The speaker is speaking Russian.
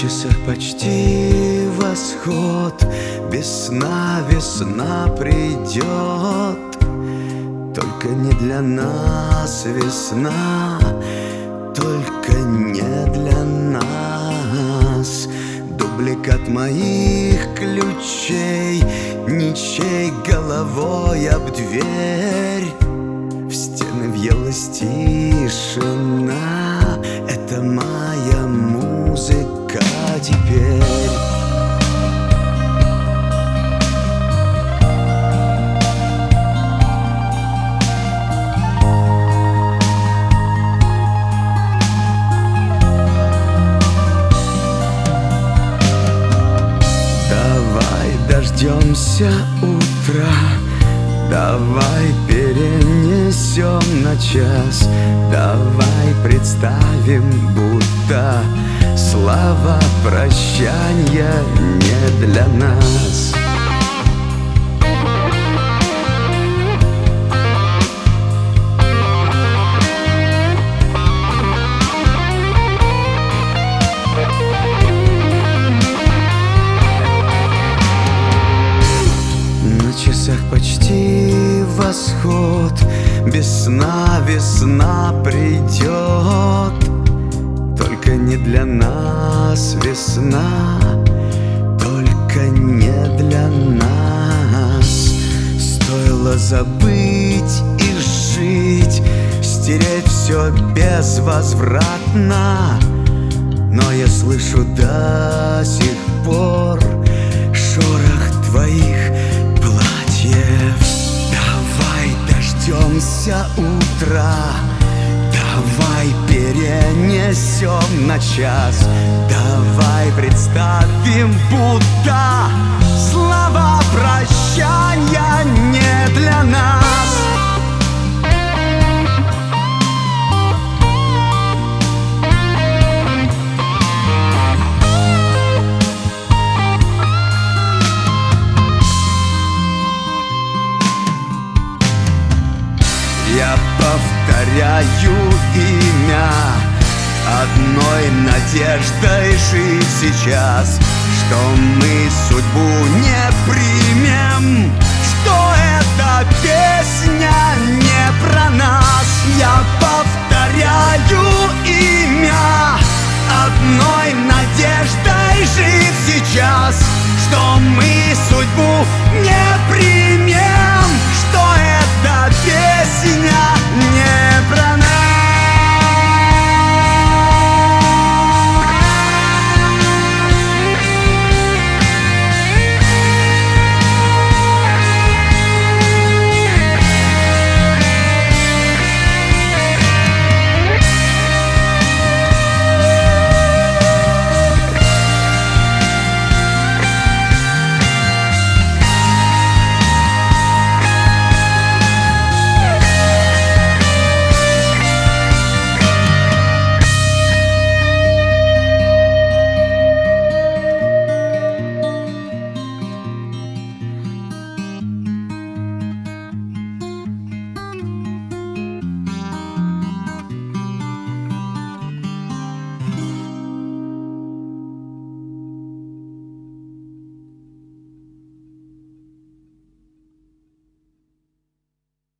часах почти восход, без сна весна придет. Только не для нас весна, только не для нас. Дубликат моих ключей, ничей головой об дверь. В стены въелась тишина, это моя музыка теперь. Дождемся утра, давай перенесем на час. Давай представим, будто слова прощания не для нас. На часах почти восход, без сна весна придет. Только не для нас весна, только не для нас. Стоило забыть и жить, стереть все безвозвратно. Но я слышу до сих пор шорох твоих платьев. Давай дождемся утра, давай перенесем на час. Давай представим, будто слова прощания не для нас. Я повторяю имя, одной надеждой жить сейчас, что мы судьбу не примем, что эта песня не про нас.